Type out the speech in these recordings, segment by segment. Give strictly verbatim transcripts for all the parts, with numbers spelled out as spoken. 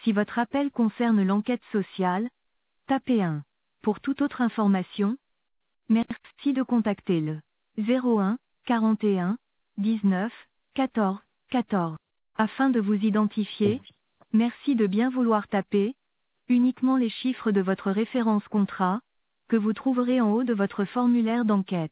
Si votre appel concerne l'enquête sociale, tapez un. Pour toute autre information, merci de contacter le zéro un quarante et un dix-neuf quatorze quatorze. Afin de vous identifier, merci de bien vouloir taper uniquement les chiffres de votre référence contrat, que vous trouverez en haut de votre formulaire d'enquête.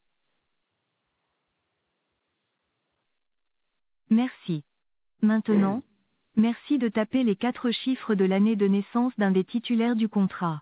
Merci. Maintenant, merci de taper les quatre chiffres de l'année de naissance d'un des titulaires du contrat.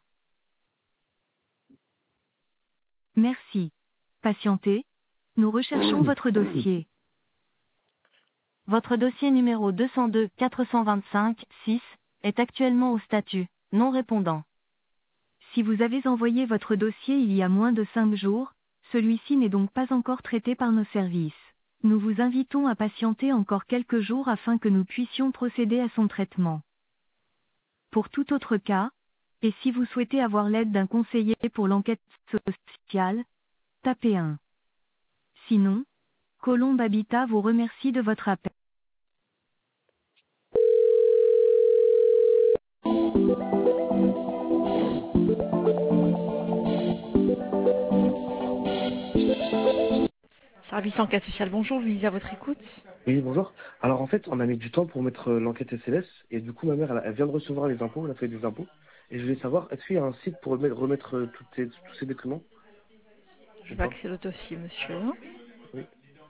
Merci. Patientez. Nous recherchons votre dossier. Votre dossier numéro deux cent deux quatre cent vingt-cinq six est actuellement au statut non répondant. Si vous avez envoyé votre dossier il y a moins de cinq jours, celui-ci n'est donc pas encore traité par nos services. Nous vous invitons à patienter encore quelques jours afin que nous puissions procéder à son traitement. Pour tout autre cas, et si vous souhaitez avoir l'aide d'un conseiller pour l'enquête sociale, tapez un. Sinon, Colombe Habitat vous remercie de votre appel. Service enquête sociale, bonjour, Louise, à votre écoute. Oui, bonjour. Alors en fait, on a mis du temps pour mettre euh, l'enquête S L S et du coup ma mère elle, elle vient de recevoir les impôts, la feuille des impôts et je voulais savoir est-ce qu'il y a un site pour remettre, remettre euh, toutes ces, tous ces documents Je ou vais pas? accéder au dossier, monsieur. Oui,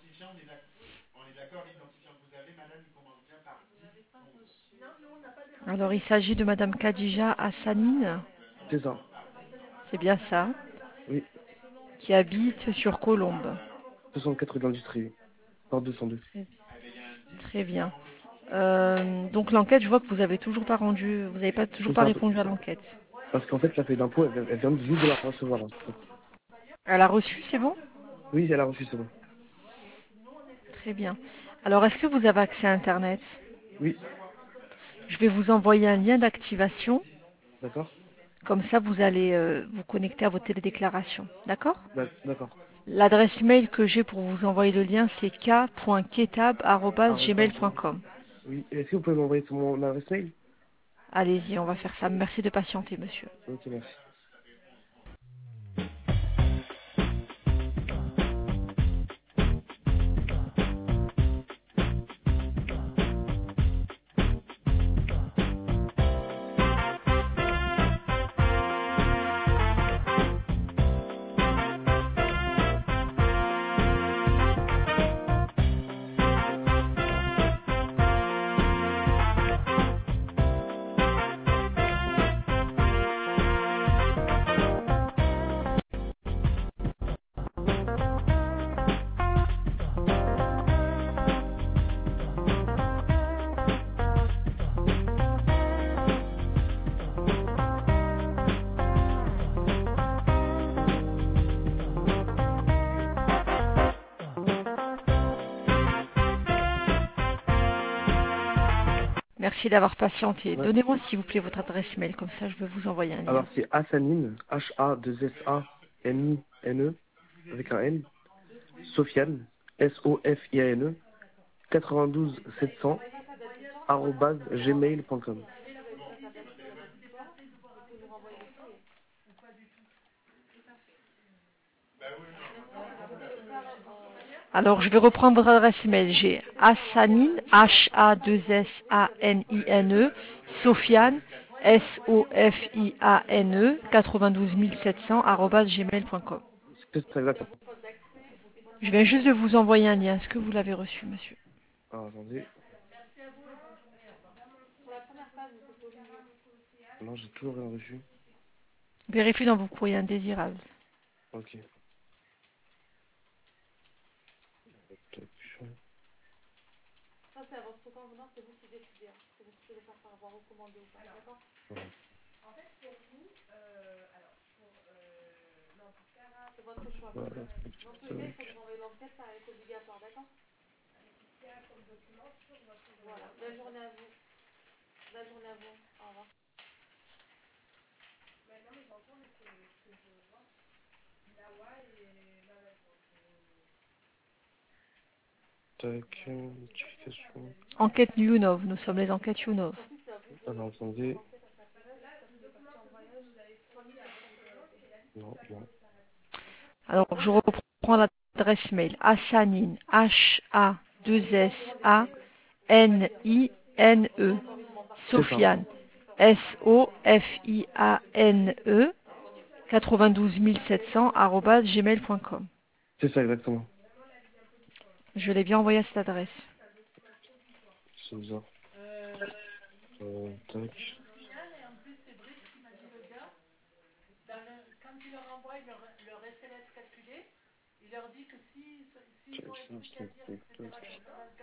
Alors, il s'agit de Madame Khadija Hassanine, c'est ça. c'est bien ça, Oui, qui habite sur Colombe. soixante-quatre rue d'Industrie, par deux cent deux. Très, très bien. Euh, donc l'enquête, je vois que vous avez toujours pas rendu, vous n'avez pas toujours C'est pas ça. répondu à l'enquête. Parce qu'en fait la feuille d'impôt elle, elle vient juste de la recevoir. Hein. Elle a reçu, c'est bon? Oui, elle a reçu, c'est bon. Très bien. Alors, est-ce que vous avez accès à Internet? Oui, Je vais vous envoyer un lien d'activation. d'accord. Comme ça, vous allez euh, vous connecter à votre télédéclaration. D'accord? D'ac- D'accord. L'adresse mail que j'ai pour vous envoyer le lien, c'est k point ketab arobase Alors, gmail point attends. com. Oui, est-ce que vous pouvez m'envoyer sur mon adresse mail? Allez-y, on va faire ça. Merci de patienter, monsieur. Ok, merci. Merci d'avoir patienté. Ouais. Donnez-moi, s'il vous plaît, votre adresse mail. Comme ça, je vais vous envoyer un lien. Alors c'est Hassanine, H A deux S A N I N E avec un N, Sofiane, S O F I A N E, quatre-vingt-douze sept cents, arobase gmail point com. Alors, je vais reprendre votre adresse mail. J'ai Hassanine, H A deux S A N I N E, Sofiane, S O F I A N E, quatre-vingt-douze sept cents, arobase gmail point com. C'est très exact. Je viens juste de vous envoyer un lien. Est-ce que vous l'avez reçu, monsieur? Alors attendez, non j'ai toujours rien reçu. Vérifiez dans vos courriers indésirables. Ok. Voilà. Voilà. Tac, euh, notification. Enquête Younov. Nous sommes les enquêtes Younov. Alors, attendez. Non, non. Alors, je reprends l'adresse mail. Hassanine, H A deux S A N I N E. C'est ça. Sofiane, S O F I A N E, quatre-vingt-douze mille sept cents, arobase gmail point com. C'est ça, exactement. Je l'ai bien envoyé à cette adresse. C'est bizarre. Euh, tac. Tac, tac, tac, tac.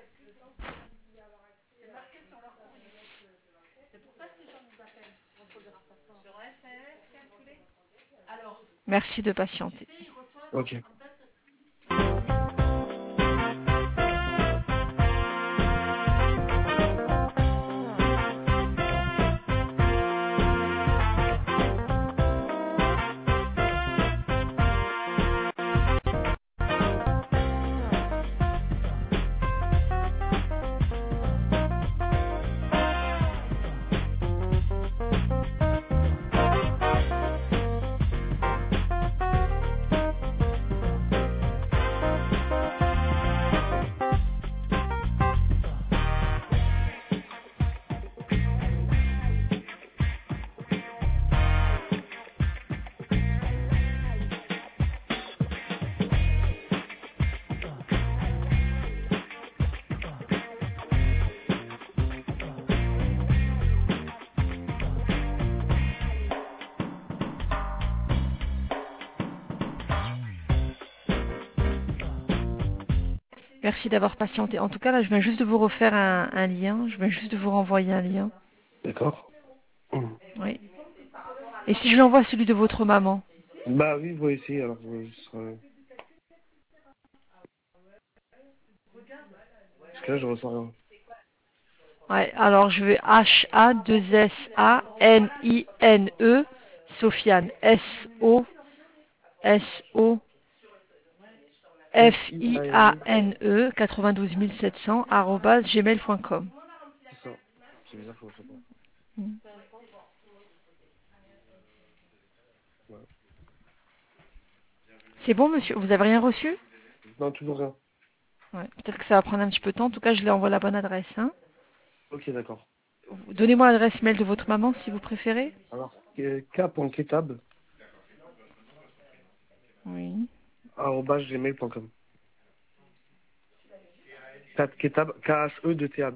Merci de patienter. Ok. Merci d'avoir patienté. En tout cas, là, je viens juste de vous refaire un, un lien. Je viens juste de vous renvoyer un lien. D'accord. Hum. Oui. Et si je l'envoie celui de votre maman? Bah oui, vous essayez, alors. euh, ce sera- Parce que là, je ressens rien. Ouais, alors je vais H A deux S A N I N E, Sofiane, S O S O F I A F-I-A-N-E. N E, quatre-vingt-douze mille sept cents, arobase gmail point com. C'est ça. C'est bizarre, je reçois pas. Ouais. C'est bon, monsieur? Vous avez rien reçu? Non, toujours rien. Ouais, peut-être que ça va prendre un petit peu de temps. En tout cas, je lui envoie la bonne adresse. Hein. Ok, d'accord. Donnez-moi l'adresse mail de votre maman, si vous préférez. Alors, euh, k.ketab, Oui. arobase gmail.com. Ketab, K-H-E-D-T-A-B.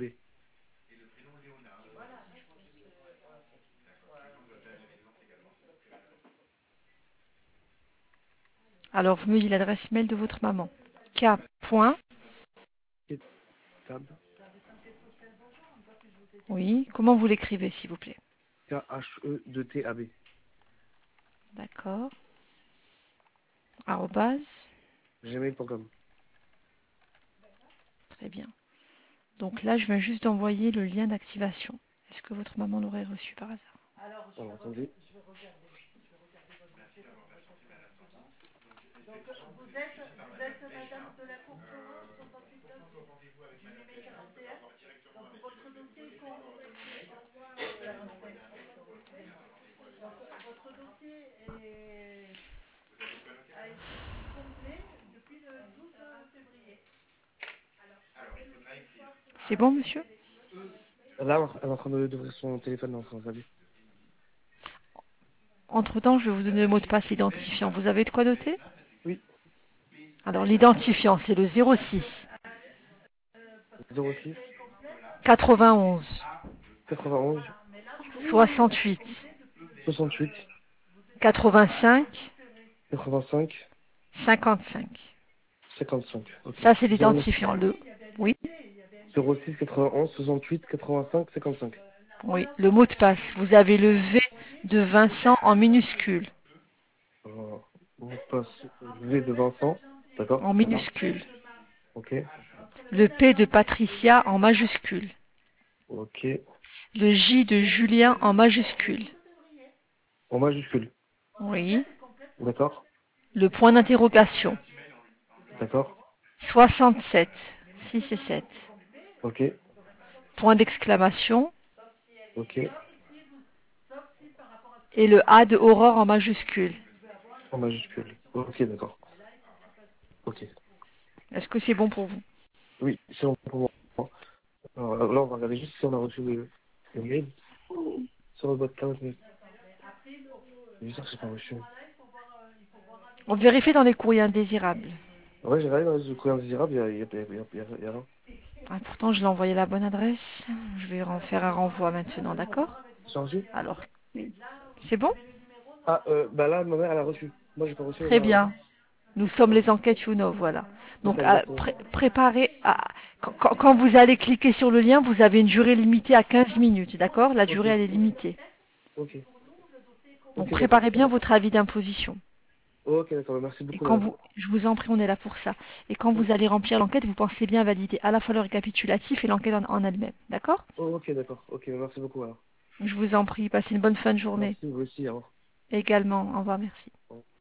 Alors, vous me dites l'adresse mail de votre maman. K. Point. Ketab, Oui. Comment vous l'écrivez, s'il vous plaît? K-H-E-D-T-A-B. D'accord. Arrobase. Gmail.com. Très bien. Donc là, je viens juste d'envoyer le lien d'activation. Est-ce que votre maman l'aurait reçu par hasard? Alors, attendez. C'est bon, monsieur? Là, elle est en train de- d'ouvrir son téléphone, là, en train de regarder. Entre-temps, je vais vous donner le mot de passe identifiant. Vous avez de quoi noter? Oui. Alors, l'identifiant, c'est le zéro six zéro six quatre-vingt-onze quatre-vingt-onze soixante-huit soixante-huit quatre-vingt-cinq quatre-vingt-cinq cinquante-cinq. cinquante-cinq. Ok. Ça, c'est zéro l'identifiant. Le... Oui, zéro six quatre-vingt-onze soixante-huit quatre-vingt-cinq cinquante-cinq. oui, le mot de passe. Vous avez le V de Vincent en minuscule. Euh, on passe V de Vincent. D'accord, En ça marche. minuscule. Ok. Le P de Patricia en majuscule. Ok. Le J de Julien en majuscule. En majuscule. Oui. D'accord. Le point d'interrogation. D'accord. soixante-sept six et sept. Ok. Point d'exclamation. Ok. Et le A de Aurore en majuscule. En majuscule. Ok, d'accord. Ok. Est-ce que c'est bon pour vous? Oui, c'est bon pour moi. Alors là, on va regarder juste si on a reçu le, le mail sur le boîte mail. C'est bizarre que j'ai pas reçu. On vérifie dans les courriers indésirables. Ouais, j'ai regardé dans le courrier indésirable, il y a, il y a, il y a, il y a, il y a, il y a rien. Ah, pourtant, je l'ai envoyé à la bonne adresse. Je vais en faire un renvoi maintenant, d'accord? C'est reçu? Alors, c'est bon? Ah, euh, bah là, ma mère, elle a reçu. Moi, j'ai pas reçu, ma Très mère, elle a reçu. bien. Nous sommes Ouais. les enquêtes Youno, voilà. C'est Donc, ça, à- exactement. pré- préparez. À- quand, quand- quand vous allez cliquer sur le lien, vous avez une durée limitée à quinze minutes, d'accord? La Ok. durée, elle est limitée. Ok. Donc, Ok, d'accord. préparez bien votre avis d'imposition. Ok, d'accord. Merci Et beaucoup, quand madame. vous, je vous en prie, on est là pour ça. Et quand Oh, vous allez remplir l'enquête, vous pensez bien valider à la fois le récapitulatif et l'enquête en, en elle-même, d'accord? oh, ok, d'accord. Ok, merci beaucoup, alors. Je vous en prie, passez une bonne fin de journée. Merci, vous aussi, au revoir. Également, au revoir, merci.